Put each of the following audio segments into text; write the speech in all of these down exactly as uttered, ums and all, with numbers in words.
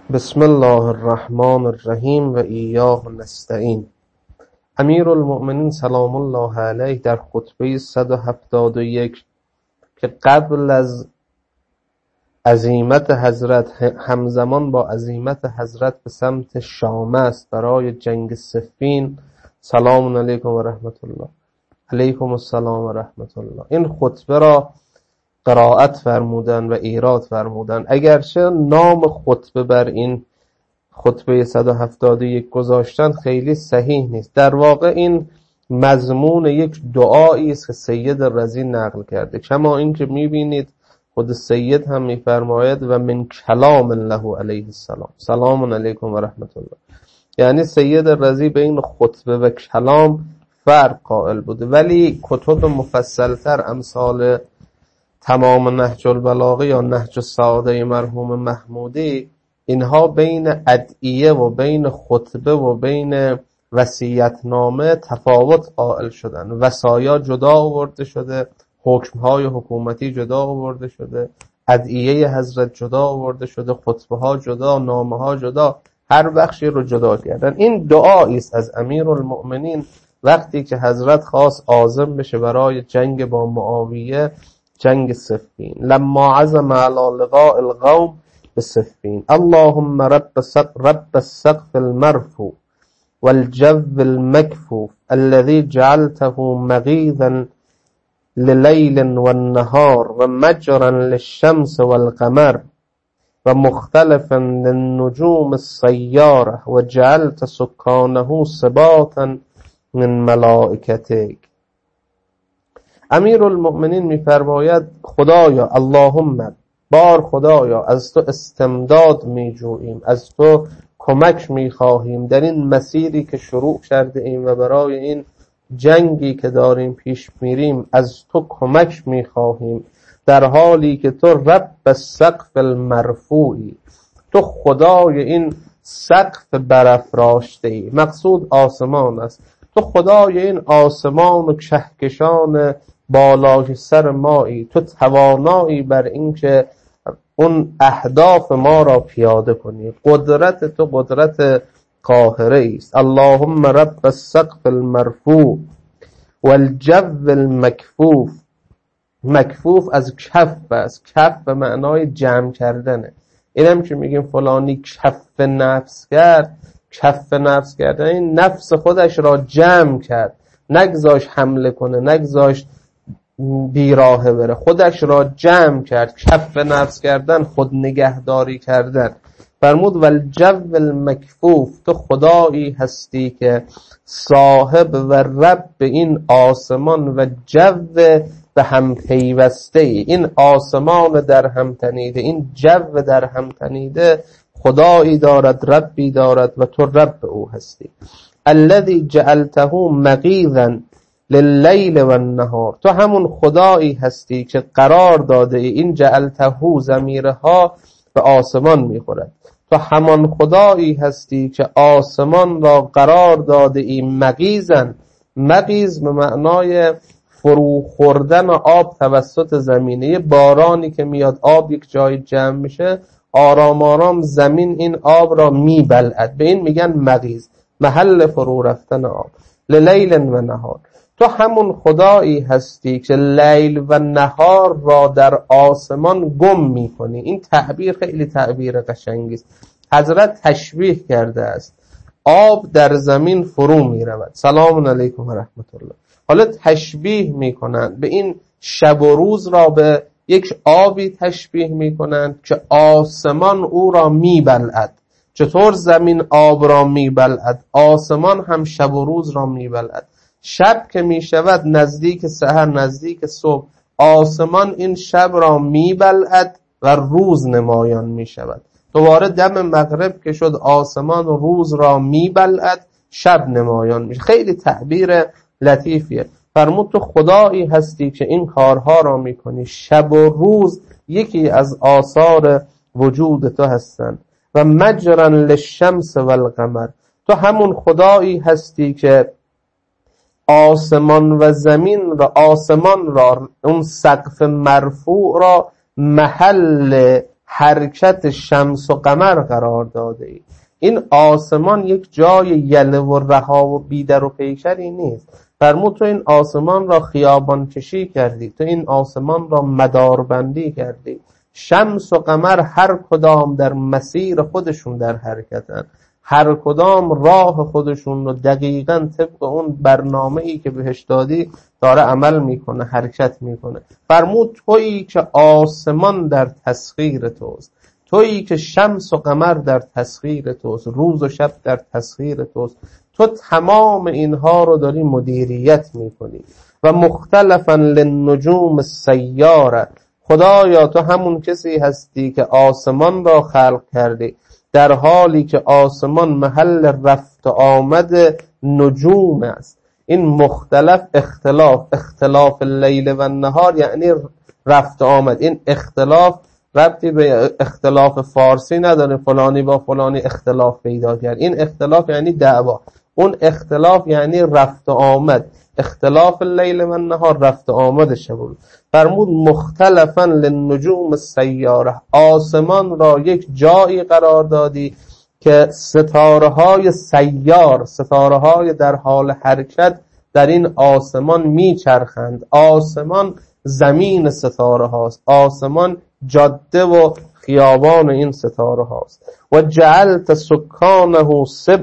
بسم الله الرحمن الرحیم و ایاه نستعین. امیرالمؤمنین سلام الله علیه در خطبه صد و هفتاد و یک که قبل از عزیمت حضرت همزمان با عزیمت حضرت به سمت شام است برای جنگ صفین، سلام علیکم و رحمت الله، علیکم السلام و رحمت الله، این خطبه را قرائت فرمودن و ایراد فرمودن. اگرچه نام خطبه بر این خطبه صد و هفتاد و یک گذاشتن خیلی صحیح نیست. در واقع این مضمون یک دعایی است که سید رضی نقل کرده، کما این که میبینید خود سید هم میفرماید و من کلام الله علیه السلام، سلام علیکم و رحمت الله. یعنی سید رضی بین خطبه و کلام فرق قائل بوده، ولی کتب مفصلتر امثال تمام نهج البلاغه یا نهج السعاده مرحوم محمودی، اینها بین ادعیه و بین خطبه و بین وصیت‌نامه تفاوت قائل شدن. وصایا جدا آورده شده، حکم‌های حکومتی جدا آورده شده، ادعیه حضرت جدا آورده شده، خطبه‌ها جدا، نامه‌ها جدا، هر بخشی رو جدا کردن. این دعایی است از امیرالمؤمنین وقتی که حضرت خواست عازم بشه برای جنگ با معاویه، جنگ صفین. لما عزم على لقاء القوم بصفین، اللهم رب سقف رب السقف المرفوع والجو المكفوف الذي جعلته مغيثا لليل والنهار ومجرا للشمس والقمر ومختلفا للنجوم السيارة وجعلت سكانه سباتا من ملائكتك. امیرالمؤمنین میفرماید خدایا، اللهم، بار خدایا، از تو استمداد میجوییم، از تو کمک میخواهیم در این مسیری که شروع کرده ایم و برای این جنگی که داریم پیش میریم از تو کمک میخواهیم، در حالی که تو رب السقف المرفوعی، تو خدای این سقف برافراشته ای. مقصود آسمان است. تو خدای این آسمان و کهکشان بالای سر مایی، تو توانایی بر این که اون اهداف ما را پیاده کنی. قدرت تو قدرت قاهره است. اللهم رب السقف المرفوع والجو المکفوف. مکفوف از کف است. کف به معنای جمع کردنه. اینم که میگیم فلانی کف نفس کرد، کف نفس کردن این نفس خودش را جمع کرد، نگذاش حمله کنه، نگذاش بیراهه بره، خودش را جمع کرد. کف نفس کردن خود نگهداری کردن. فرمود والجو المکفوف، تو خدایی هستی که صاحب و رب این آسمان و جو به هم پیوسته ای. این آسمان در هم تنیده، این جو در هم تنیده خدایی دارد، ربی دارد و تو رب او هستی. الذی جعلته مغیثا لللیل و النهار، تو همون خدایی هستی که قرار داده ای. این جعلته ضمیرها به آسمان میخورد. تو همان خدایی هستی که آسمان را قرار داده ای مغیثا. مغیث به معنای فرو خوردن آب توسط زمینه. بارانی که میاد آب یک جای جمع میشه، آرام آرام زمین این آب را میبلعد، به این میگن مغیث، محل فرو رفتن آب. لیل و نهار، تو همون خدایی هستی که لیل و نهار را در آسمان گم میکنی. این تعبیر خیلی تعبیر قشنگی است. حضرت تشبیه کرده است آب در زمین فرو میرود، سلام علیکم و رحمت الله. حالا تشبیه میکنند به این شب و روز را به یک آبی تشبیه میکنند که آسمان او را میبلعد. چطور زمین آب را میبلعد، آسمان هم شب و روز را میبلعد. شب که میشود نزدیک سحر، نزدیک صبح، آسمان این شب را میبلعد و روز نمایان میشود. دوباره دم مغرب که شد آسمان و روز را میبلعد، شب نمایان میشه. خیلی تعبیر لطیفیه. فرمود تو خدایی هستی که این کارها را میکنی. شب و روز یکی از آثار وجود تو هستند. و مجرا للشمس والقمر، تو همون خدایی هستی که آسمان و زمین را، آسمان را، اون سقف مرفوع را محل حرکت شمس و قمر قرار داده ای. این آسمان یک جای یله و رها و بیدر و پیکری نیست. فرمود تو این آسمان را خیابان کشی کردی، تو این آسمان را مداربندی کردی. شمس و قمر هر کدام در مسیر خودشون در حرکتن، هر کدام راه خودشون رو دقیقاً طبق اون برنامه‌ای که بهش دادی داره عمل میکنه، حرکت میکنه. فرمود تویی که آسمان در تسخیر توست، تویی که شمس و قمر در تسخیر توست، روز و شب در تسخیر توست، تو تمام اینها رو داری مدیریت میکنی. و مختلفاً للنجوم السیاره، خدایا تو همون کسی هستی که آسمان را خلق کردی در حالی که آسمان محل رفت و آمد نجوم است. این مختلف اختلاف، اختلاف اللیل و النهار یعنی رفت و آمد. این اختلاف ربطی به اختلاف فارسی نداره، فلانی با فلانی اختلاف پیدا کرد. این اختلاف یعنی دعوا، اون اختلاف یعنی رفت و آمد. اختلاف اللیل و النهار رفت و آمد شب. فرمود مختلفاً للنجوم السیاره، آسمان را یک جایی قرار دادی که ستاره های سیار، ستاره های در حال حرکت در این آسمان میچرخند. آسمان زمین ستاره هاست، آسمان جاده و خیابان این ستاره هاست. و جعلت سکانه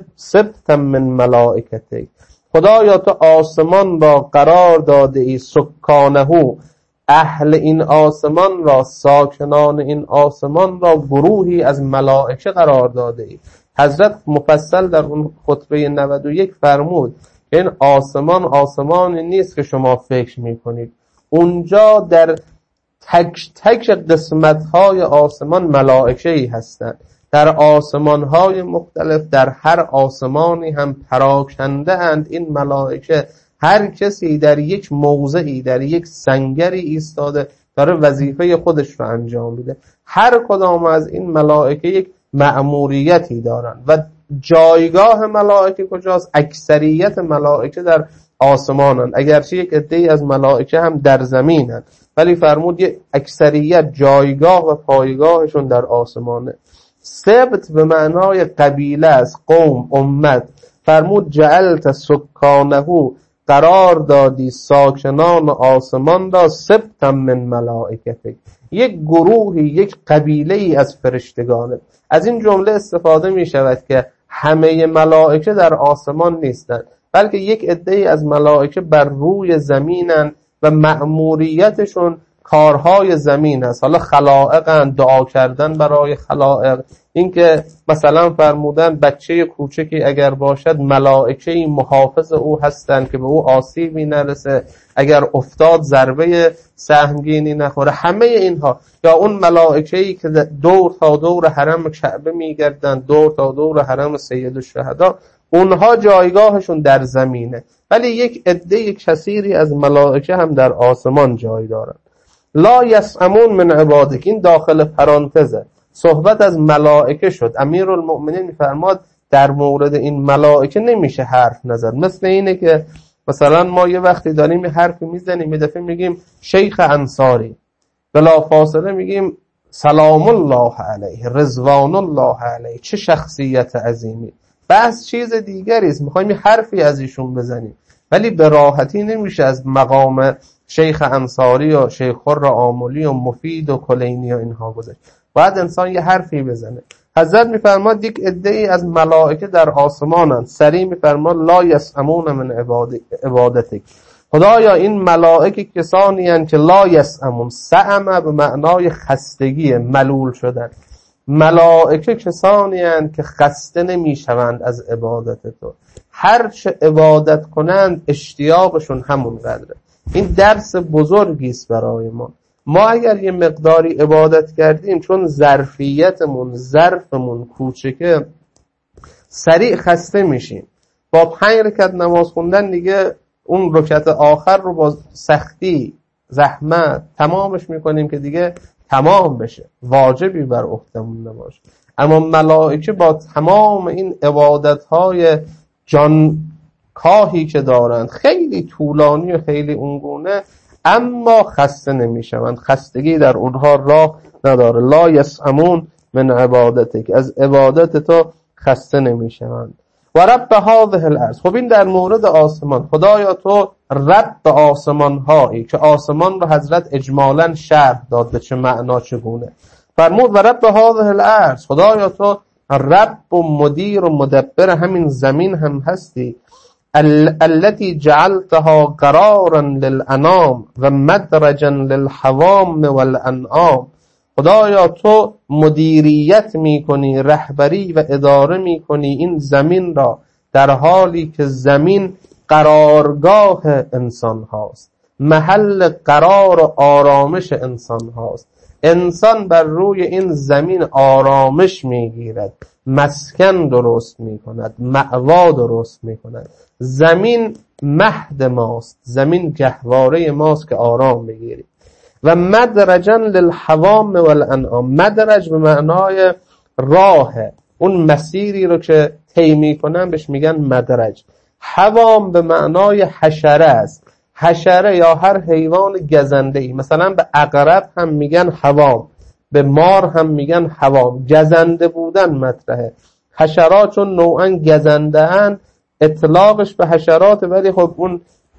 سبتا من ملائکته، خدایا تو آسمان را قرار داده ای، سکانه اهل این آسمان را، ساکنان این آسمان را گروهی از ملائکه قرار داده ای. حضرت مفصل در اون خطبه نود و یک فرمود که این آسمان آسمانی نیست که شما فکر میکنید، اونجا در تک تک قسمت‌های آسمان ملائکه‌ای هستند، در آسمان‌های مختلف، در هر آسمانی هم پراکنده اند این ملائکه. هر کسی در یک موضعی، در یک سنگری ایستاده داره وظیفه خودش رو انجام میده. هر کدام از این ملائکه یک مأموریتی دارن. و جایگاه ملائکه کجاست؟ اکثریت ملائکه در آسمانن، اگرچه یک عده‌ای از ملائکه هم در زمینن، ولی فرمود یک اکثریت جایگاه و پایگاهشون در آسمانه. سبت به معنای قبیله است، قوم، امت. فرمود جعلت سکانه، قرار دادی ساکنان آسمان را، سبتا من ملائکتک، یک گروهی، یک قبیله ای از فرشتگانه. از این جمله استفاده می شود که همه ملائکه در آسمان نیستند، بلکه یک عده‌ای از ملائکه بر روی زمینند و مأموریتشون کارهای زمین است. حالا خلائقن، دعا کردن برای خلائق، اینکه مثلا فرمودن بچه کوچکی اگر باشد ملائکه‌ای محافظ او هستند که به او آسیبی نرسه، اگر افتاد ضربه سهمگینی نخوره. همه اینها، یا اون ملائکه‌ای که دور تا دور حرم کعبه میگردند، دور تا دور حرم سید الشهدا، اونها جایگاهشون در زمینه، ولی یک عده کثیری از ملائکه هم در آسمان جای دارند. لا یسأمون من عبادک، این داخل پرانتزه، صحبت از ملائکه شد. امیرالمؤمنین میفرماد در مورد این ملائکه نمیشه حرف نزد. مثل اینه که مثلا ما یه وقتی داریم یه حرفی میزنیم، یه دفعه میگیم شیخ انصاری، بلا فاصله میگیم سلام الله علیه، رضوان الله علیه، چه شخصیت عظیمی. بس چیز دیگری است، میخوایم یه حرفی از ایشون بزنیم، ولی به راحتی نمیشه از مقام شیخ انصاری و شیخ خر آملی و مفید و کلینی و اینها گذشت. باید انسان یه حرفی بزنه. حضرت میفرماد یک عده‌ای از ملائکه در آسمانند. سریع میفرماد لا یسأمون من عبادتک، خدایا این ملائکه کسانی هستند که لا یسأمون، سأم به معنای خستگی، ملول شدن. ملائکه کسانی هستند که خسته نمیشوند از عبادت تو، هر چه عبادت کنند اشتیاقشون همون قدره. این درس بزرگی است برای ما. ما اگر یه مقداری عبادت کردیم، چون ظرفیتمون، ظرفمون کوچکه، سریع خسته میشیم. با پنج رکعت نماز خوندن دیگه اون رکعت آخر رو با سختی، زحمت تمامش میکنیم که دیگه تمام بشه، واجبی بر عهدمون نباشه. اما ملائکه با تمام این عبادت‌های جان کاهی که دارند، خیلی طولانی و خیلی اونگونه، اما خسته نمیشوند. خستگی در اونها راه نداره. لا یسأمون من عبادتک، از عبادت تو خسته نمیشوند. و رب هذه الارض، خب این در مورد آسمان. خدایا تو رب آسمان هایی که آسمان رو حضرت اجمالا شرح داد به چه معنا چگونه. فرمود و رب هذه الارض، خدایا تو رب و مدیر و مدبر همین زمین هم هستی. التي جعلتها قرارا للانام و مدرجا للحوام والانعام. خدایا تو مدیریت میکنی، رهبری و اداره میکنی این زمین را، در حالی که زمین قرارگاه انسان هاست، محل قرار و آرامش انسان هاست. انسان بر روی این زمین آرامش میگیرد، مسکن درست میکند، مأوا درست میکند. زمین مهد ماست، زمین گهواره ماست که آرام بگیریم. و مدرجا للحوام والانعام، مدرج به معنای راه، اون مسیری رو که طی میکنن بهش میگن مدرج. حوام به معنای حشره است، حشره یا هر حیوان گزنده ای، مثلا به عقرب هم میگن حوام، به مار هم میگن حوام، گزنده بودن مطرحه. حشرات چون نوعا گزنده ان اطلاقش به حشرات، ولی خب اون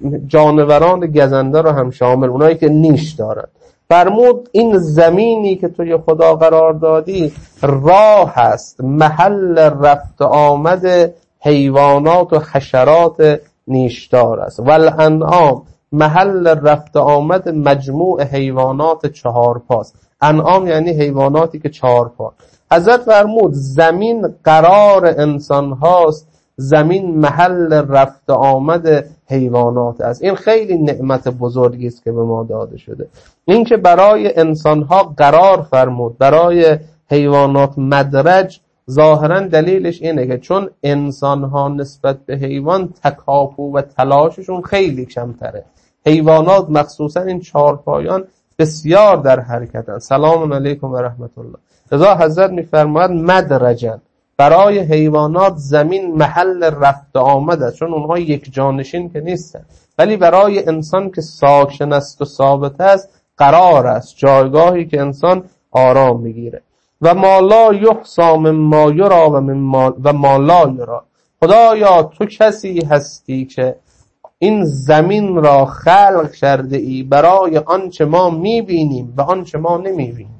جانوران گزنده رو هم شامل، اونایی که نیش دارن. فرمود این زمینی که توی خدا قرار دادی راه هست، محل رفت آمد حیوانات و حشرات نیشدار است. والانعام، محل رفت آمد مجموع حیوانات چهار پاست. انعام یعنی حیواناتی که چهار پا. حضرت فرمود زمین قرار انسان هاست، زمین محل رفت آمد حیوانات است. این خیلی نعمت بزرگی است که به ما داده شده، این که برای انسان ها قرار فرمود، برای حیوانات مدرج. ظاهرا دلیلش اینه که چون انسان ها نسبت به حیوان تکاپو و تلاششون خیلی کمتره، حیوانات مخصوصا این چهارپایان بسیار در حرکتن. سلام علیکم و رحمت الله. لذا حضرت میفرماید مدرجن، برای حیوانات زمین محل رفت آمد است، چون اونها یک جانشین که نیستن، ولی برای انسان که ساکن است و ثابت است قرار است، جایگاهی که انسان آرام میگیره. و ما لا یحصی مما یرا و مما و ما لا یرا. خدایا تو کسی هستی که این زمین را خلق کرده ای برای آنچه ما میبینیم و آنچه ما نمیبینیم.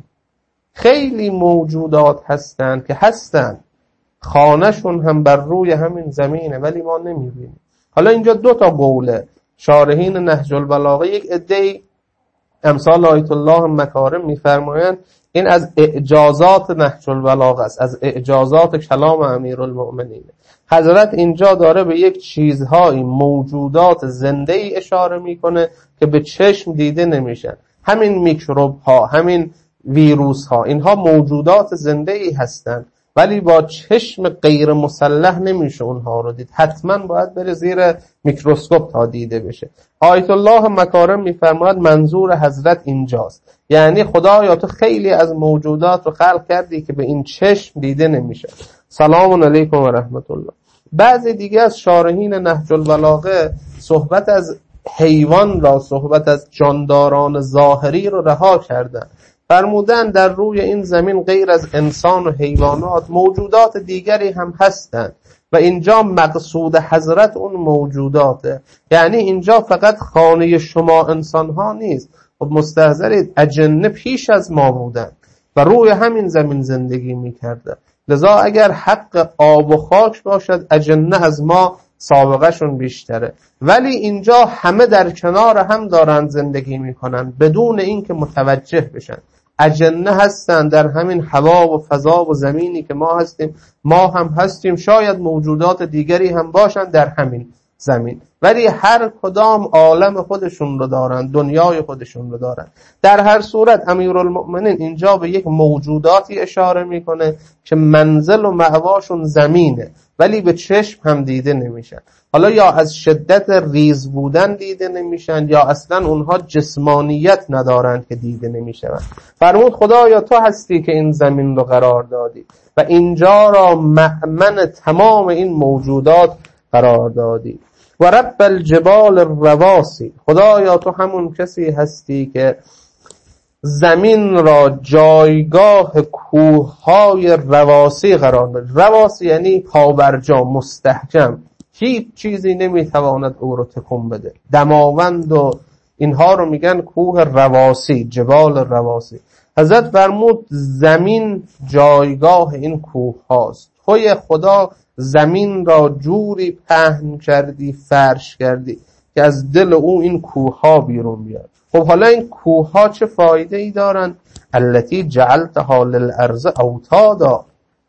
خیلی موجودات هستند که هستند، خانهشون هم بر روی همین زمینه ولی ما نمیبینیم. حالا اینجا دو تا قوله شارحین نهج البلاغه. یک عده امثال آیت الله مکارم میفرمایند این از اعجازات نهج البلاغه است، از اعجازات کلام امیرالمؤمنین. حضرت اینجا داره به یک چیزهایی، موجودات زنده ای اشاره میکنه که به چشم دیده نمیشن. همین میکروب ها، همین ویروس ها، اینها موجودات زنده ای هستند ولی با چشم غیر مسلح نمیشه اونها رو دید، حتما باید بره زیر میکروسکوپ تا دیده بشه. آیت الله مکارم میفرماید منظور حضرت اینجاست، یعنی خدایا تو خیلی از موجودات رو خلق کردی که به این چشم دیده نمیشه. سلام علیکم و رحمت الله. بعضی دیگه از شارحین نهج البلاغه صحبت از حیوان را، صحبت از جانداران ظاهری رو رها کردن. فرمودن در روی این زمین غیر از انسان و حیوانات موجودات دیگری هم هستند و اینجا مقصود حضرت اون موجوداته. یعنی اینجا فقط خانه شما انسان ها نیست. خب مستحضرید اجنه پیش از ما بودن و روی همین زمین زندگی میکرده، لذا اگر حق آب و خاک باشد اجنه از ما سابقه شون بیشتره، ولی اینجا همه در کنار هم دارن زندگی میکنن بدون اینکه متوجه بشن. اجنه هستن در همین هوا و فضا و زمینی که ما هستیم، ما هم هستیم، شاید موجودات دیگری هم باشن در همین زمین، ولی هر کدام عالم خودشون رو دارن، دنیای خودشون رو دارن. در هر صورت امیرالمؤمنین اینجا به یک موجوداتی اشاره میکنه که منزل و مأواشون زمینه ولی به چشم هم دیده نمیشن. حالا یا از شدت ریز بودن دیده نمیشن یا اصلا اونها جسمانیت ندارند که دیده نمیشن. فرمود خدایا تو هستی که این زمین رو قرار دادی و اینجا را مأمن تمام این موجودات قرار دادی. و رب الجبال الرواسی، خدایا تو همون کسی هستی که زمین را جایگاه کوههای رواسی قرار داد. رواسی یعنی پابرجا، مستحکم، هیچ چیزی نمیتواند او رو تکون بده. دماوند و اینها رو میگن کوه رواسی، جبال رواسی. حضرت فرمود زمین جایگاه این کوه هاست. توی خدا زمین را جوری پهن کردی، فرش کردی که از دل او این کوه ها بیرون بیاد. خب حالا این کوه ها چه فایده ای دارن؟ التی جعلتها للارض اوتادا.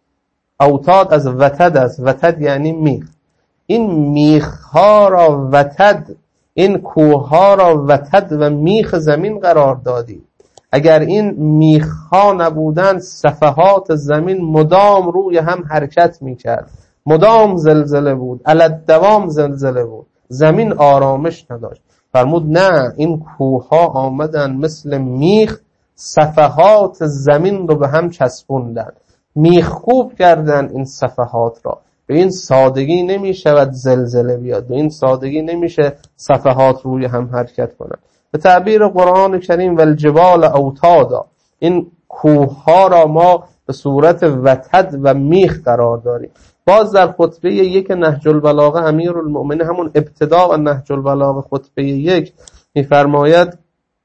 اوتاد از وتد است. وتد یعنی میخ. این میخ ها را وتد، این کوه ها را وتد و میخ زمین قرار دادی. اگر این میخ ها نبودن صفحات زمین مدام روی هم حرکت میکرد، مدام زلزله بود، علت دوام زلزله بود، زمین آرامش نداشت. فرمود نه، این کوه ها آمدن مثل میخ، صفحات زمین رو به هم چسبوندن، میخکوب کردن این صفحات را. به این سادگی نمی شود زلزله بیاد، به این سادگی نمیشه صفحات روی هم حرکت کنن. به تعبیر قرآن کریم والجبال اوتادا، این کوه ها را ما به صورت وتد و میخ قرار داریم. باز در خطبه یک نهج البلاغه امیرالمؤمنین، همون ابتدا و نهج البلاغه خطبه یک، میفرماید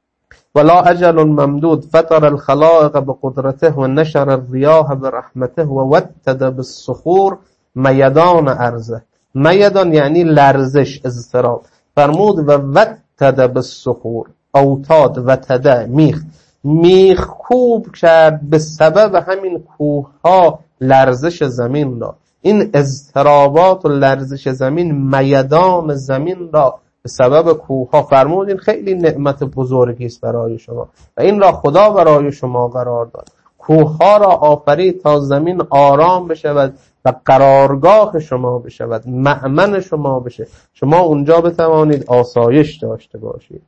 ولا اجل ممدود فطر الخلائق بقدرته و نشر الریاح برحمته و وتد بالصخور میدان ارضه. میدان یعنی لرزش، اضطراب. فرمود و وتد بالصخور، اوتاد وتد میخ، میخ کوب کرد به سبب همین کوه ها لرزش زمین را. این اضطرابات و لرزش زمین، میدان زمین را به سبب کوه ها. فرمود این خیلی نعمت بزرگی است برای شما و این را خدا برای شما قرار داد. کوه ها را آفرید تا زمین آرام بشود و قرارگاه شما بشود، مأمن شما بشه، شما اونجا بتوانید آسایش داشته باشید.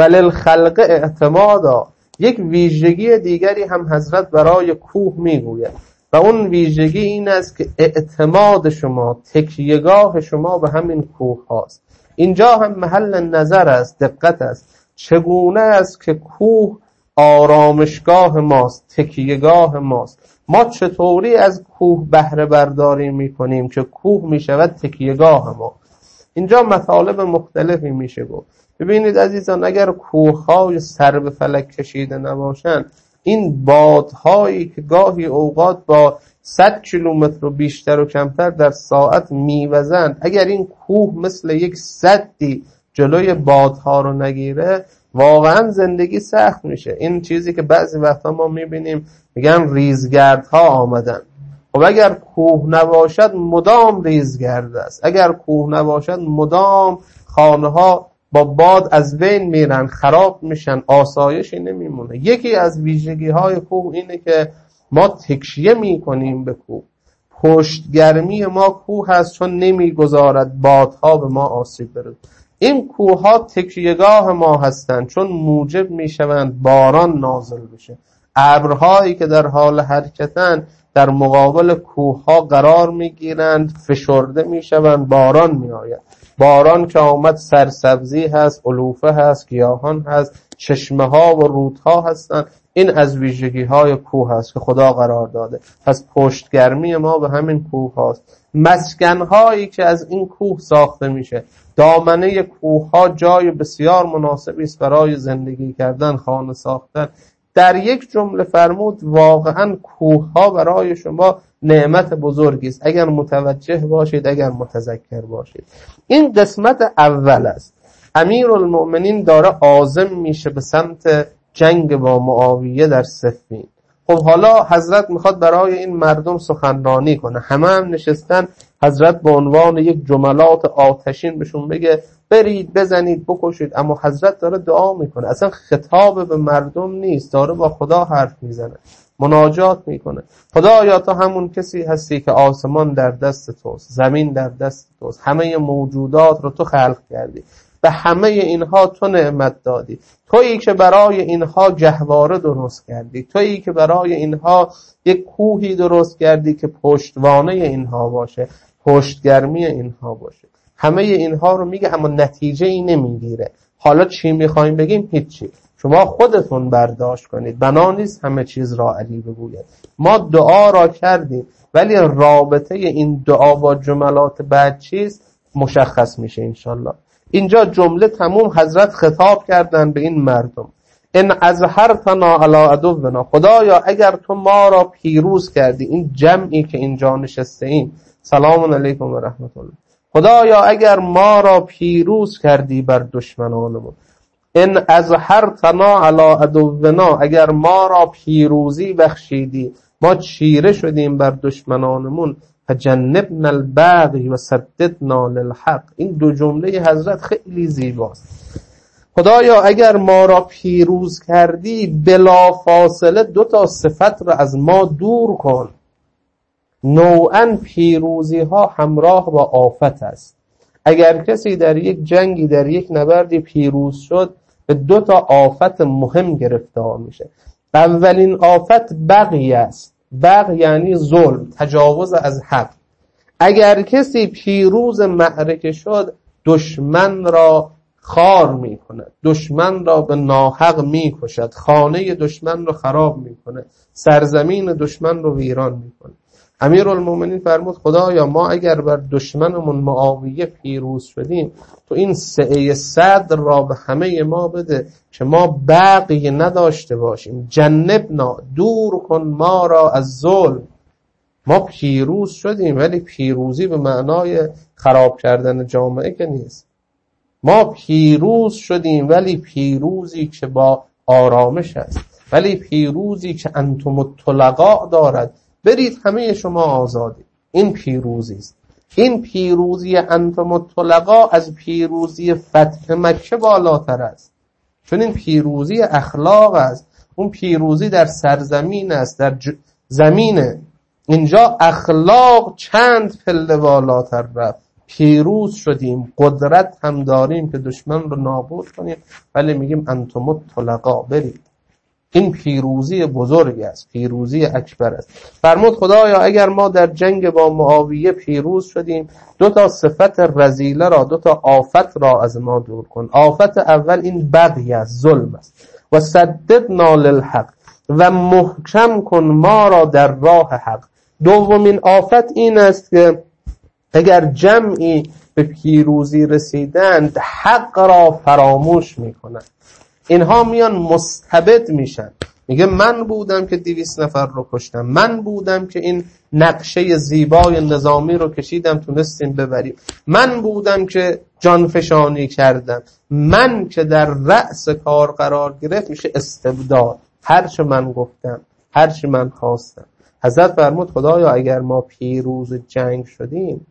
وللخلق اعتمادا، یک ویژگی دیگری هم حضرت برای کوه میگوید و اون ویژگی این است که اعتماد شما، تکیهگاه شما به همین کوه هاست. اینجا هم محل نظر است، دقت است. چگونه است که کوه آرامشگاه ماست، تکیهگاه ماست؟ ما چطوری از کوه بهره برداری میکنیم که کوه میشود تکیهگاه ما؟ اینجا مطالب مختلفی میشه گفت. ببینید عزیزان، اگر کوه‌های سر به فلک کشیده نباشن، این بادهایی که گاهی اوقات با صد کیلومتر و بیشتر و کمتر در ساعت میوزند، اگر این کوه مثل یک سدی جلوی بادها رو نگیره، واقعا زندگی سخت میشه. این چیزی که بعضی وقتا ما میبینیم میگن ریزگردها آمدن. خب اگر کوه نباشد مدام ریزگرد است، اگر کوه نباشد مدام خانه ها با باد از بین میرن، خراب میشن، آسایشی نمیمونه. یکی از ویژگی های کوه اینه که ما تکیه میکنیم به کوه. پشتگرمی ما کوه هست، چون نمیگذارد بادها به ما آسیب برسد. این کوه ها تکیهگاه ما هستند، چون موجب میشوند باران نازل بشه. ابرهایی که در حال حرکتن در مقابل کوه ها قرار میگیرند، فشرده میشوند، باران میآید. باران که آمد سرسبزی هست، علوفه هست، گیاهان هست، چشمه ها و رودها هستند. این از ویژگی های کوه هست که خدا قرار داده. پس پشتگرمی ما به همین کوه هاست. مسکن هایی که از این کوه ساخته میشه، دامنه کوه ها جای بسیار مناسبی است برای زندگی کردن، خانه ساختن. در یک جمله فرمود واقعا کوه ها برای شما نعمت بزرگی است، اگر متوجه باشید، اگر متذکر باشید. این قسمت اول است. امیرالمؤمنین داره عازم میشه به سمت جنگ با معاویه در صفین. خب حالا حضرت میخواد برای این مردم سخنرانی کنه. همه هم نشستن، حضرت به عنوان یک جملات آتشین بهشون بگه برید بزنید بکشید، اما حضرت داره دعا میکنه. اصلا خطاب به مردم نیست، داره با خدا حرف میزنه، مناجات میکنه. خدایا تو همون کسی هستی که آسمان در دست توست، زمین در دست توست، همه موجودات رو تو خلق کردی، به همه اینها تو نعمت دادی، تویی که برای اینها گهواره درست کردی، تویی که برای اینها یک کوهی درست کردی که پشتوانه اینها باشه، پشتگرمی اینها باشه. همه اینها رو میگه اما نتیجه ای نمیگیره. حالا چی میخوایم بگیم؟ هیچی. شما خودتون برداشت کنید. بنا نیست همه چیز را علی بگوید. ما دعا را کردیم ولی رابطه این دعا با جملات بعد چیز مشخص میشه انشالله. اینجا جمله تموم حضرت خطاب کردن به این مردم. ان اظهرتنا علی عدونا، خدایا اگر تو ما را پیروز کردی، این جمعی که اینجا نشسته این، سلام علیکم و رحمت الله، خدایا اگر ما را پیروز کردی بر دشمنانمون، ان اظهرتنا علی عدونا، اگر ما را پیروزی بخشیدی، ما چیره شدیم بر دشمنانمون، فجنبنا البغی و سددنا للحق. این دو جمله حضرت خیلی زیباست. خدایا اگر ما را پیروز کردی بلا فاصله دو تا صفت را از ما دور کن. نوعاً پیروزی ها همراه با آفت است. اگر کسی در یک جنگی، در یک نبردی پیروز شد، به دو تا آفت مهم گرفتار میشه. اولین آفت بغی است. بغی یعنی ظلم، تجاوز از حد. اگر کسی پیروز معرکه شد، دشمن را خار میکند، دشمن را به ناحق میکشد، خانه دشمن را خراب میکنه، سرزمین دشمن را ویران میکنه. امیرالمومنین فرمود خدایا ما اگر بر دشمنمون معاویه پیروز شدیم، تو این سعه صدر را به همه ما بده که ما بقی نداشته باشیم. جنبنا، دور کن ما را از ظلم. ما پیروز شدیم ولی پیروزی به معنای خراب کردن جامعه که نیست. ما پیروز شدیم ولی پیروزی که با آرامش است، ولی پیروزی که انتم الطلقاء دارد. برید همه شما آزادی. این پیروزی است. این پیروزی انتم الطلقاء از پیروزی فتح مکه بالاتر است، چون این پیروزی اخلاق است. اون پیروزی در سرزمین است، در ج... زمینه. اینجا اخلاق چند پله بالاتر رفت. پیروز شدیم، قدرت هم داریم که دشمن رو نابود کنیم، ولی میگیم انتم الطلقاء، برید. این پیروزی بزرگ است، پیروزی اکبر است. فرمود خدایا اگر ما در جنگ با معاویه پیروز شدیم، دو تا صفت رذیله را، دو تا آفت را از ما دور کن. آفت اول این بغی است، ظلم است. و سددنا للحق، و محکم کن ما را در راه حق. دومین آفت این است که اگر جمعی به پیروزی رسیدند، حق را فراموش میکنند. اینها میان مستبد میشن، میگه من بودم که دویست نفر رو کشتم، من بودم که این نقشه زیبای نظامی رو کشیدم تونستیم ببریم، من بودم که جانفشانی کردم، من که در رأس کار قرار گرفت. میشه استبداد. هرچه من گفتم، هرچه من خواستم. حضرت فرمود خدایا اگر ما پیروز جنگ شدیم،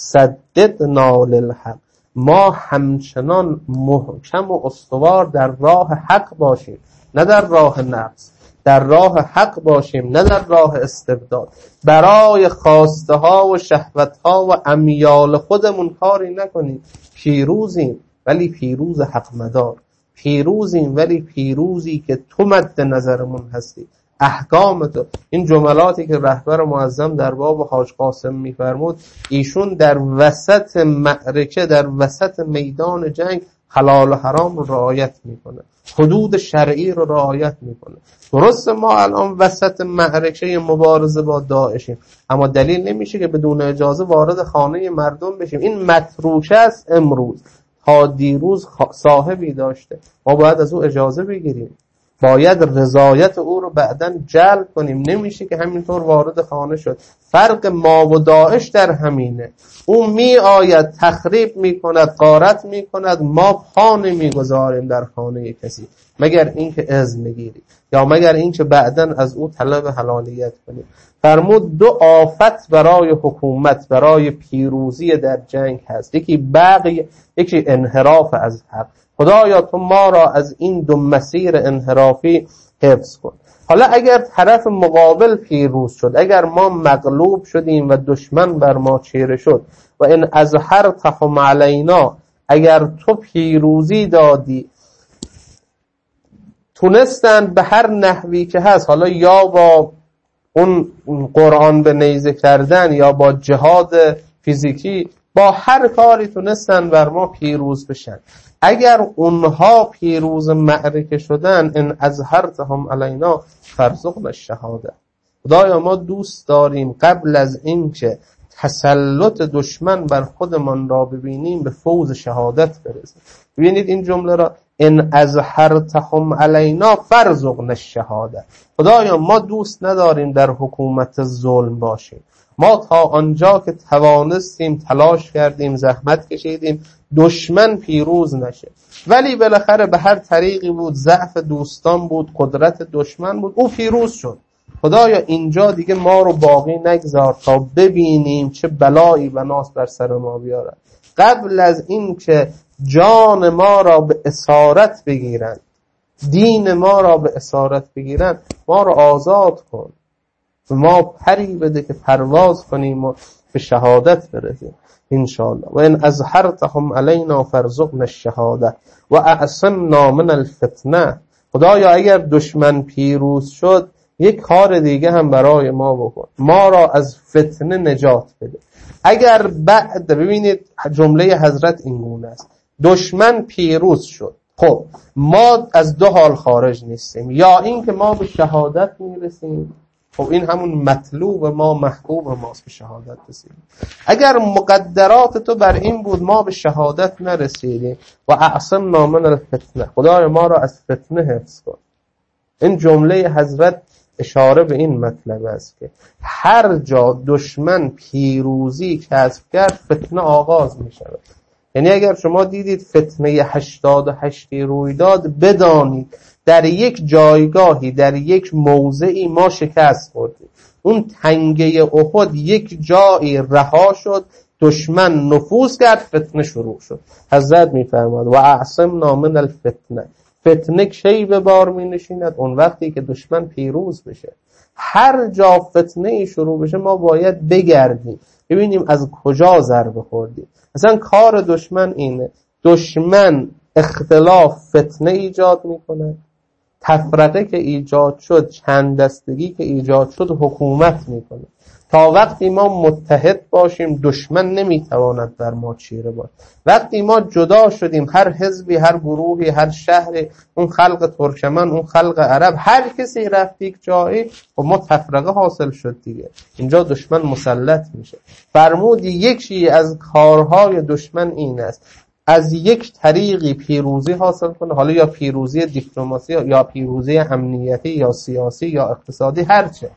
سددنا للحق، ما همچنان محکم و استوار در راه حق باشیم، نه در راه نقص. در راه حق باشیم، نه در راه استبداد. برای خواسته ها و شهوت ها و امیال خودمون کاری نکنیم. پیروزیم ولی پیروز حق مدار. پیروزیم ولی پیروزی که تو مد نظرمون هستی. احکام تو. این جملاتی که رهبر معظم در باب حاج قاسم میفرمود، ایشون در وسط معرکه، در وسط میدان جنگ حلال و حرام رو رعایت میکنه، حدود شرعی رو رعایت میکنه. درسته ما الان وسط معرکه مبارزه با داعشیم، اما دلیل نمیشه که بدون اجازه وارد خانه مردم بشیم. این متروکه است امروز، تا دیروز صاحبی داشته، ما باید از او اجازه بگیریم، باید رضایت او رو بعداً جلب کنیم. نمیشه که همینطور وارد خانه شد. فرق ما و داعش در همینه. او می آید تخریب می کند، غارت می کند، ما پا نمی گذاریم در خانه کسی مگر اینکه اذن بگیری، یا مگر اینکه بعداً از او طلب حلالیت کنیم. فرمود دو آفت برای حکومت، برای پیروزی در جنگ هست، یکی بغی، یکی انحراف از حق. خدایا تو ما را از این دو مسیر انحرافی حفظ کن. حالا اگر طرف مقابل پیروز شد، اگر ما مغلوب شدیم و دشمن بر ما چیره شد، و ان اظهرتهم علینا، اگر تو پیروزی دادی، تونستن به هر نحوی که هست، حالا یا با اون قرآن به نیزه کردن، یا با جهاد فیزیکی، با هر کاری تونستن بر ما پیروز بشن. اگر اونها پیروز معرکه شدن، ان اظهرتهم علینا فارزقنا الشهاده. خدایا ما دوست داریم قبل از اینکه تسلط دشمن بر خودمان را ببینیم به فوز شهادت برسیم. ببینید این جمله را، ان اظهرتهم علینا فارزقنا الشهاده. خدایا ما دوست نداریم در حکومت ظلم باشیم. ما تا آنجا که توانستیم تلاش کردیم، زحمت کشیدیم، دشمن پیروز نشه. ولی بالاخره به هر طریقی بود، ضعف دوستان بود، قدرت دشمن بود، او پیروز شد. خدایا اینجا دیگه ما رو باقی نگذار تا ببینیم چه بلایی بناس بر سر ما بیارد. قبل از این که جان ما را به اسارت بگیرن، دین ما را به اسارت بگیرن، ما را آزاد کن. ما پری بده که پرواز کنیم و به شهادت برسیم انشاءالله. و ان اظهرتهم علینا فارزقنا الشهاده و اعصمنا من الفتنه. خدایا اگر دشمن پیروز شد، یک کار دیگه هم برای ما بکن، ما را از فتنه نجات بده. اگر بعد، ببینید جمله حضرت این گونه است، دشمن پیروز شد، خب ما از دو حال خارج نیستیم، یا این که ما به شهادت میرسیم، خب این همون مطلوب ما، محبوب ماست به شهادت رسیدیم. اگر مقدرات تو بر این بود ما به شهادت نرسیدیم، و اعصمنا من الفتنه، خدای ما را از فتنه حفظ کن. این جمله حضرت اشاره به این مطلب است که هر جا دشمن پیروزی کسب کرد، فتنه آغاز می شود. یعنی اگر شما دیدید فتنه هشتاد و هشتی روی داد، بدانید در یک جایگاهی، در یک موضعی ما شکست خوردیم. اون تنگه احد یک جایی رها شد، دشمن نفوذ کرد، فتنه شروع شد. حضرت میفرماد و اعصمنا من الفتنه. فتنه کی به بار می نشیند؟ اون وقتی که دشمن پیروز بشه. هر جا فتنه ای شروع بشه ما باید بگردیم ببینیم از کجا ضربه خوردیم. اصلا کار دشمن اینه، دشمن اختلاف فتنه ایجاد میکنه، تفرقه که ایجاد شد، چند دستگی که ایجاد شد، حکومت میکنه. تا وقتی ما متحد باشیم دشمن نمیتواند بر ما چیره باشه. وقتی ما جدا شدیم، هر حزبی، هر گروهی، هر شهری، اون خلق ترکمن، اون خلق عرب، هر کسی رفت یک جایی، و ما تفرقه حاصل شد دیگه. اینجا دشمن مسلط میشه. فرمود یکی از کارهای دشمن این است از یک طریقی پیروزی حاصل کنه، حالا یا پیروزی دیپلماسی یا پیروزی امنیتی یا سیاسی یا اقتصادی، هرچه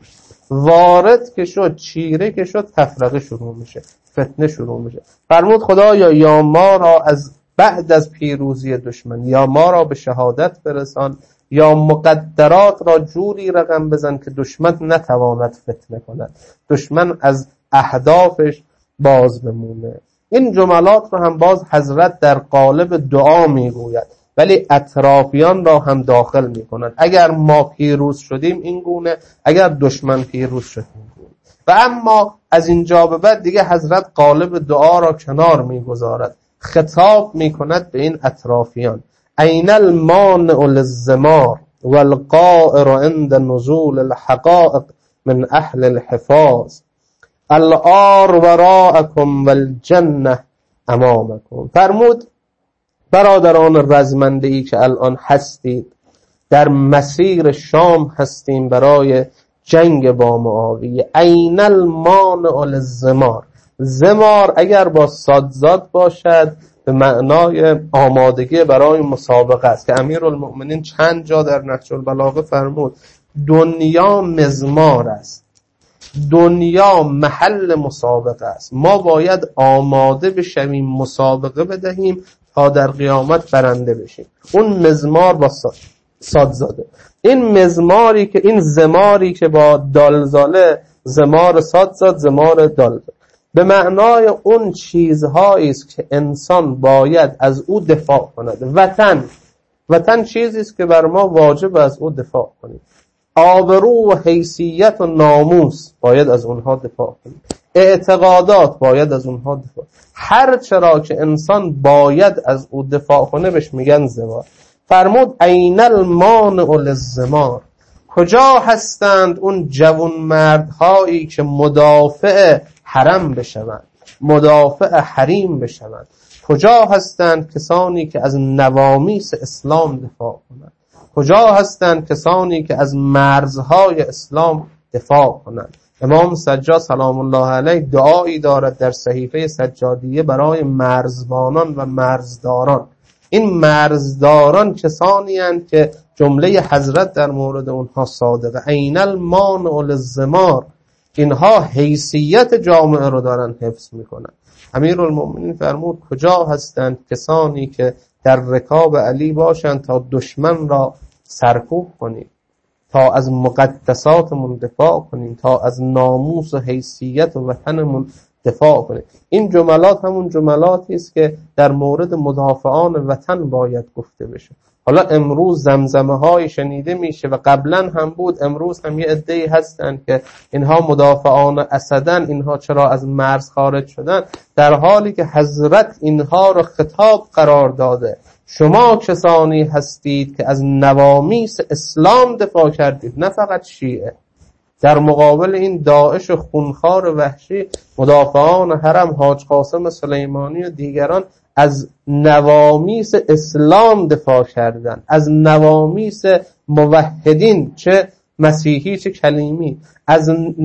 وارد که شد، چیره که شد، تفرقه شروع میشه، فتنه شروع میشه. فرمود خدایا یا ما را از بعد از پیروزی دشمن، یا ما را به شهادت برسان، یا مقدرات را جوری رقم بزن که دشمن نتواند فتنه کند، دشمن از اهدافش باز بمونه. این جملات رو هم باز حضرت در قالب دعا میگوید، ولی اطرافیان را هم داخل میکنند. اگر ما پیروز شدیم این گونه، اگر دشمن پیروز شد این گونه. و اما از اینجا به بعد دیگه حضرت قالب دعا را کنار میگذارد، خطاب میکند به این اطرافیان. این المانع للزمار والقائر عند نزول الحقائق من اهل الحفاظ، الار وراءکم والجنه امامکم. فرمود برادران رزمنده‌ای که الان هستید، در مسیر شام هستیم برای جنگ با معاویه. این المانع للزمار. زمار اگر با صادزاد باشد به معنای آمادگی برای مسابقه است، که امیرالمؤمنین چند جا در نهج البلاغه فرمود دنیا مزمار است، دنیا محل مسابقه است. ما باید آماده بشویم، مسابقه بدهیم تا در قیامت برنده بشیم. اون مزمار با صادزاده، این مزماری که این زماری که با دالزاله، زمار صادزاد، زمار دالزاله، به معنای اون چیزهایی است که انسان باید از او دفاع کند. وطن وطن چیزی است که بر ما واجب از او دفاع کنیم. آبرو و حیثیت و ناموس باید از اونها دفاع کنیم. اعتقادات باید از اونها دفاع. هر چرا که انسان باید از او دفاع کنه بهش میگن زمار. فرمود این المانع للزمار. کجا هستند اون جوان مردهایی که مدافع حرم بشوند؟ مدافع حریم بشوند؟ کجا هستند کسانی که از نوامیس اسلام دفاع کنند؟ کجا هستند کسانی که از مرزهای اسلام دفاع کنند؟ امام سجاد سلام الله علیه دعایی دارد در صحیفه سجادیه برای مرزبانان و مرزداران. این مرزداران کسانی هستند که جمله حضرت در مورد اونها صادقه. عین المانع للزمار، اینها حیثیت جامعه رو دارن حفظ میکنن. امیرالمومنین فرمود کجا هستند کسانی که در رکاب علی باشند تا دشمن را سرکوب کنیم، تا از مقدساتمون دفاع کنیم، تا از ناموس و حیثیت و وطنمون دفاع کنیم. این جملات همون جملاتی است که در مورد مدافعان وطن باید گفته بشه. حالا امروز زمزمه های شنیده میشه و قبلا هم بود، امروز هم یه عده‌ای هستن که اینها مدافعان اسدن، اینها چرا از مرز خارج شدن، در حالی که حضرت اینها رو خطاب قرار داده. شما کسانی هستید که از نوامیس اسلام دفاع کردید، نه فقط شیعه. در مقابل این داعش خونخوار وحشی، مدافعان حرم حاج قاسم سلیمانی و دیگران از نوامیس اسلام دفاع کردند، از نوامیس موحدین، چه مسیحی چه کلیمی، از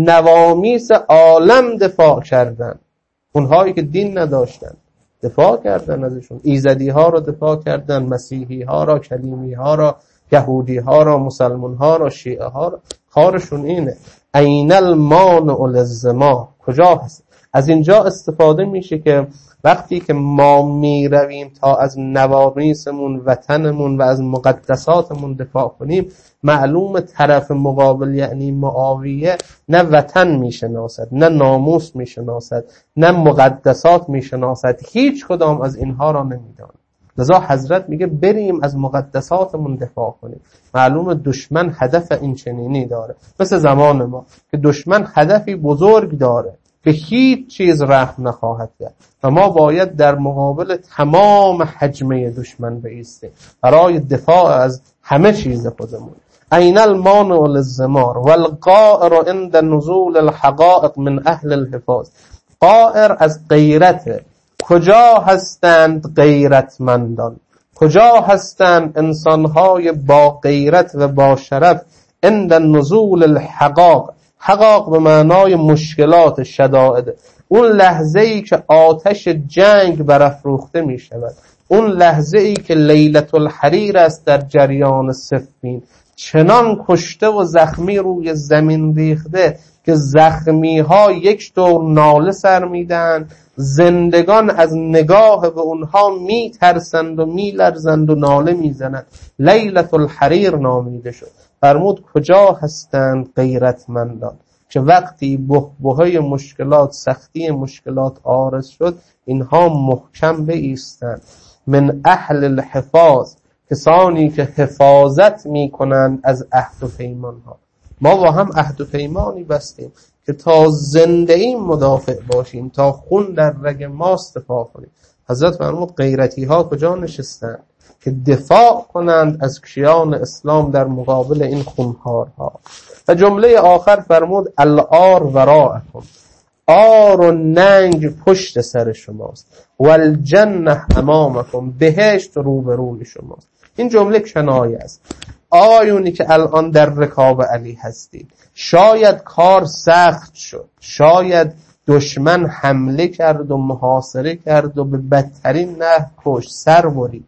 نوامیس عالم دفاع کردند. اونهایی که دین نداشتند دفاع کردن ازشون، ایزدی ها رو دفاع کردن، مسیحی ها را، کلیمی ها را، یهودی ها را، مسلمان ها را، شیعه ها را. کارشون اینه. عین المانع للزمار، کجا هست؟ از اینجا استفاده میشه که وقتی که ما میرویم تا از نوامیسمون، وطنمون و از مقدساتمون دفاع کنیم، معلوم طرف مقابل یعنی معاویه نه وطن میشناسد، نه ناموس میشناسد، نه مقدسات میشناسد، هیچ کدام از اینها را نمیداند. لذا حضرت میگه بریم از مقدساتمون دفاع کنیم. معلوم دشمن هدف این چنینی داره، مثل زمان ما که دشمن هدفی بزرگ داره، به هیچ چیز رحم نخواهد کرد و ما باید در مقابل تمام حجمه دشمن بایستیم برای دفاع از همه چیز خودمون. عین المانع للزمار والقائر عند نزول الحقائق من اهل الحفاظ. قائر از غیرت. کجا هستند غیرتمندان؟ کجا هستند انسانهای با غیرت و با شرف؟ عند نزول الحقائق، حقاق به معنای مشکلات، شدائد، اون لحظه ای که آتش جنگ برافروخته می شود، اون لحظه ای که لیلة الحریر است در جریان صفین، چنان کشته و زخمی روی زمین ریخته که زخمی ها یک دور ناله سر میدن، زندگان از نگاه به اونها می ترسند و می لرزند و ناله می زنند. لیلة الحریر نامیده شد. فرمود کجا هستند غیرتمندان که وقتی بحبوحه مشکلات، سختی مشکلات عارض شد، اینها محکم بایستند. من اهل الحفاظ، کسانی که حفاظت می کنند از عهد و پیمان ها. ما با هم عهد و پیمانی بستیم که تا زنده این مدافع باشیم، تا خون در رگ ماست دفاع کنیم. حضرت فرمود غیرتی ها کجا نشستند که دفاع کنند از کیان اسلام در مقابل این خونخوارها. و جمله آخر فرمود العار وراءکم، آر و ننگ پشت سر شماست، والجنه امامکم، بهشت روبروی شماست. این جمله کنایه است. آیونی که الان در رکاب علی هستید، شاید کار سخت شد، شاید دشمن حمله کرد و محاصره کرد و به بدترین نحو کشت، سر برید.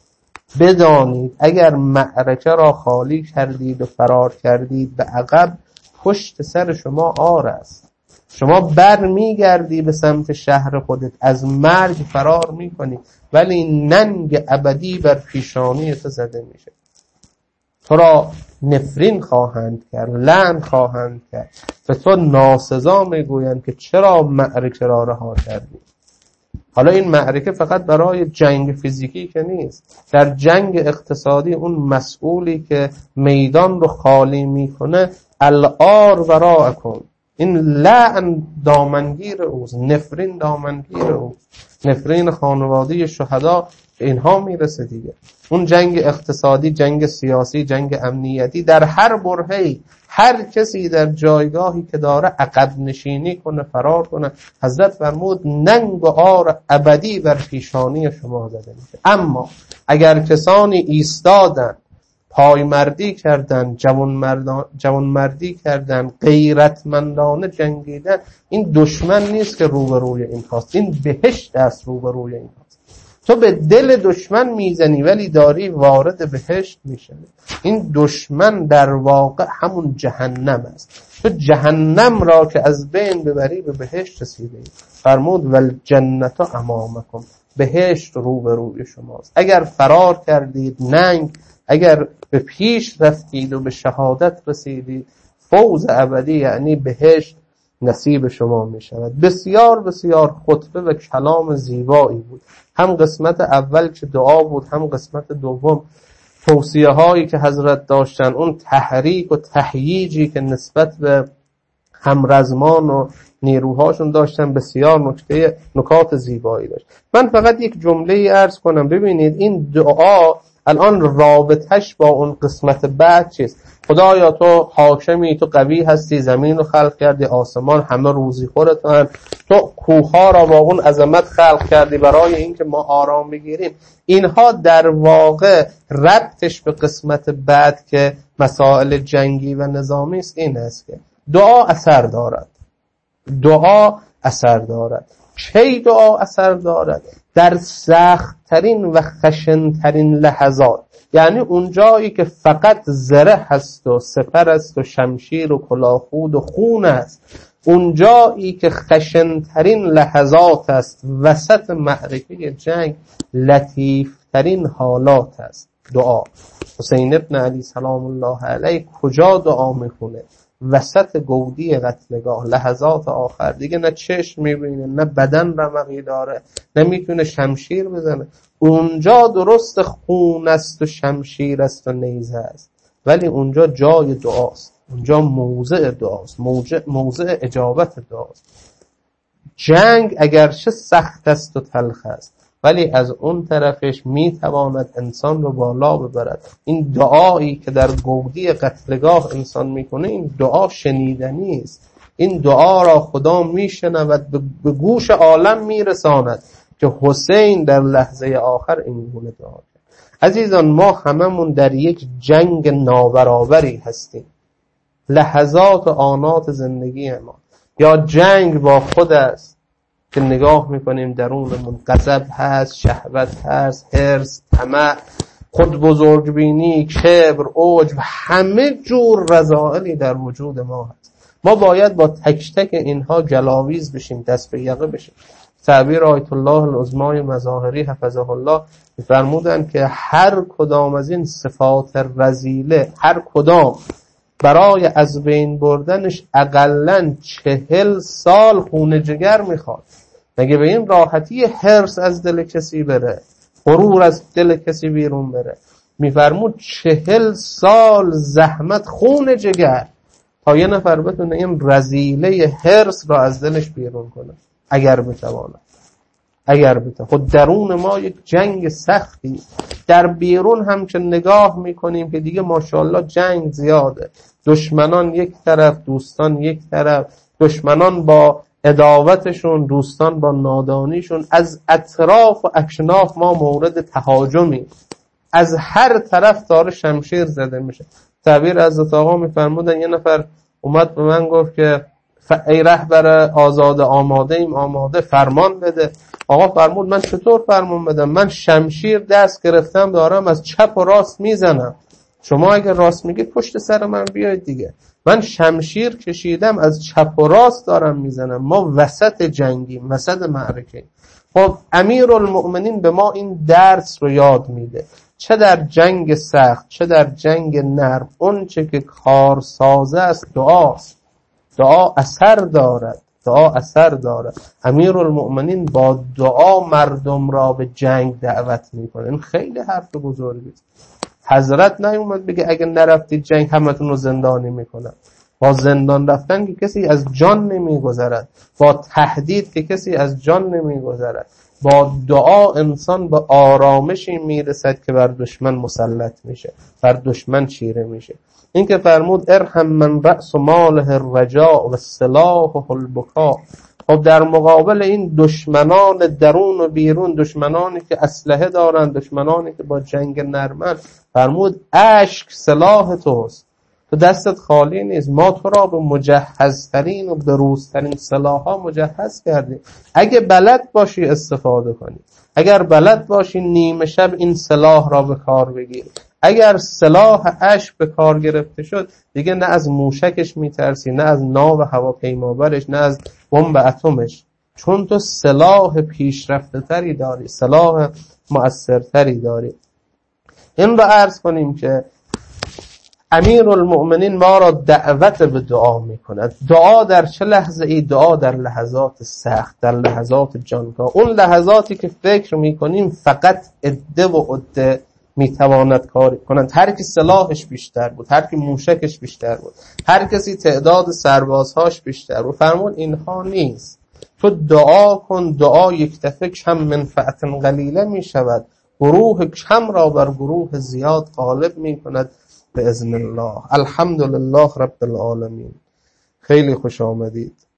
بدانید اگر معرکه را خالی کردید و فرار کردید به عقب، پشت سر شما آر است. شما بر میگردی به سمت شهر خودت، از مرگ فرار میکنی، ولی ننگ ابدی بر پیشانی تو زده میشه. تو را نفرین خواهند کرد، لعن خواهند کرد، به تو ناسزا میگویند که چرا معرکه را رها کردی. حالا این معرکه فقط برای جنگ فیزیکی که نیست، در جنگ اقتصادی اون مسئولی که میدان رو خالی میکنه، العار وراءکم، این لعن دامنگیر اوست، نفرین دامنگیر اوست. نفرین خانواده شهدا اینها میرسه دیگه. اون جنگ اقتصادی، جنگ سیاسی، جنگ امنیتی، در هر برهه‌ای هر کسی در جایگاهی که داره عقب نشینی کنه، فرار کنه. حضرت فرمود ننگ و عار ابدی بر پیشانی شما زده میشه. اما اگر کسانی ایستادن، پایمردی کردن، جوانمردی کردن، غیرتمندانه جنگیدن، این دشمن نیست که روبروی این هاست، این بهشت است روبروی این هاست. تو به دل دشمن میزنی ولی داری وارد بهشت میشنی. این دشمن در واقع همون جهنم است. تو جهنم را که از بین ببری به بهشت رسیده ای. فرمود والجنت امامکم، بهشت روبروی شماست. اگر فرار کردید ننگ، اگر به پیش رفتید و به شهادت رسیدید، فوز ابدی یعنی بهشت نصیب شما می شود. بسیار بسیار خطبه و کلام زیبایی بود. هم قسمت اول که دعا بود، هم قسمت دوم توصیه هایی که حضرت داشتن، اون تحریک و تهییجی که نسبت به همرزمان و نیروهاشون داشتن، بسیار نکته نکات زیبایی داشت. من فقط یک جمله عرض کنم. ببینید این دعا الان رابطش با اون قسمت بعد چیست؟ خدایا تو حاکمی، تو قوی هستی، زمین رو خلق کردی، آسمان همه روزی خورتن، تو کوه‌ها را با اون عظمت خلق کردی برای اینکه ما آرام بگیریم. اینها در واقع ربطش به قسمت بعد که مسائل جنگی و نظامی است این است که دعا اثر دارد. دعا اثر دارد. چه دعا اثر دارد؟ در سخت‌ترین و خشن‌ترین لحظات، یعنی اون جایی که فقط زره هست و سپر است و شمشیر و کلاهخود و خون است، اون جایی که خشن‌ترین لحظات است، وسط معرکه جنگ لطیف‌ترین حالات است. دعا. حسین ابن علی سلام الله علیه کجا دعا میخونه؟ وسط گودی قتلگاه، لحظات آخر. دیگه نه چشم میبینه، نه بدن رمقی داره، نه میتونه شمشیر بزنه. اونجا درست خون است و شمشیر است و نیزه است، ولی اونجا جای دعاست، اونجا موضع دعاست، موضع اجابت دعاست. جنگ اگرچه سخت است و تلخ است، ولی از اون طرفش میتواند انسان رو بالا ببرد. این دعایی که در گودی قتلگاه انسان میکنه، این دعا شنیدنی است. این دعا را خدا میشنود، به گوش عالم میرساند که حسین در لحظه آخر این گونه دعا کرد. عزیزان، ما هممون در یک جنگ نابرابری هستیم. لحظات و آنات زندگی ما یا جنگ با خود است که نگاه میکنیم درونمون غضب هست، شهوت هست، حرص، طمع، خود بزرگبینی، کبر، عجب، همه جور رذائلی در وجود ما هست. ما باید با تک تک اینها گلاویز بشیم، دست به یقه بشیم. تعبیر آیت الله العظمای مظاهری حفظه الله فرمودن که هر کدام از این صفات رذیله، هر کدام برای از بین بردنش اقلن چهل سال خون جگر میخواد. مگه به این راحتی حرص از دل کسی بره، غرور از دل کسی بیرون بره؟ میفرمود چهل سال زحمت خون جگر تا یه نفر بتونه این رذیله حرص را از دلش بیرون کنه. اگر بتواند، اگر بتواند. خود درون ما یک جنگ سختی، در بیرون هم که نگاه میکنیم که دیگه ماشاءالله جنگ زیاده، دشمنان یک طرف، دوستان یک طرف، دشمنان با عداوتشون، دوستان با نادانیشون. از اطراف و اکناف ما مورد تهاجمی، از هر طرف داره شمشیر زده میشه. تعبیر حضرت آقا میفرمودن یه نفر اومد به من گفت که ای رهبر آزاد، آماده ایم، آماده، فرمان بده. آقا فرمود من چطور فرمان بدم؟ من شمشیر دست گرفتم دارم از چپ و راست میزنم. شما اگر راست میگید پشت سر من بیاید دیگه. من شمشیر کشیدم از چپ و راست دارم میزنم. ما وسط جنگیم، وسط معرکه. خب امیرالمؤمنین به ما این درس رو یاد میده، چه در جنگ سخت چه در جنگ نرم، اون چه که کارساز است دعاست. دعا اثر دارد، دعا اثر دارد. امیرالمؤمنین با دعا مردم را به جنگ دعوت میکنه. این خیلی حرف بزرگی است. حضرت نیومد بگه اگه نرفتید جنگ همتون رو زندانی میکنن. با زندان رفتن که کسی از جان نمیگذرد، با تهدید که کسی از جان نمیگذرد. با دعا انسان به آرامشی میرسد که بر دشمن مسلط میشه، بر دشمن چیره میشه. این که فرمود ارحم من رأس ماله الرجاء و سلاحه البکا. خب در مقابل این دشمنان درون و بیرون، دشمنانی که اسلحه دارند، دشمنانی که با جنگ نرمن، فرمود اشک سلاح توست، تو دستت خالی نیست، ما تو را به مجهزترین و بروزترین سلاح‌ها مجهز کردیم. اگه بلد باشی استفاده کنی، اگر بلد باشی نیمه شب این سلاح را به کار بگیری. اگر سلاح اشک به کار گرفته شد دیگه نه از موشکش میترسی، نه از ناو هواپیمابرش، نه از بمب اتمش، چون تو سلاح پیشرفته تری داری، سلاح مؤثرتری داری. این رو عرض کنیم که امیر المؤمنین ما را دعوت به دعا می کند. دعا در چه لحظه ای؟ دعا در لحظات سخت، در لحظات جانکاه، اون لحظاتی که فکر می کنیم فقط عده و عده می تواند کاری کنند. هر کی سلاحش بیشتر بود، هر کی موشکش بیشتر بود، هر کسی تعداد سربازهاش بیشتر بود. فرمون اینها نیست. تو دعا کن، دعا یک دفعه کم منفعت قلیله می شود، گروه کم را بر گروه زیاد غالب می کند به اذن الله. الحمدلله رب العالمین. خیلی خوش آمدید.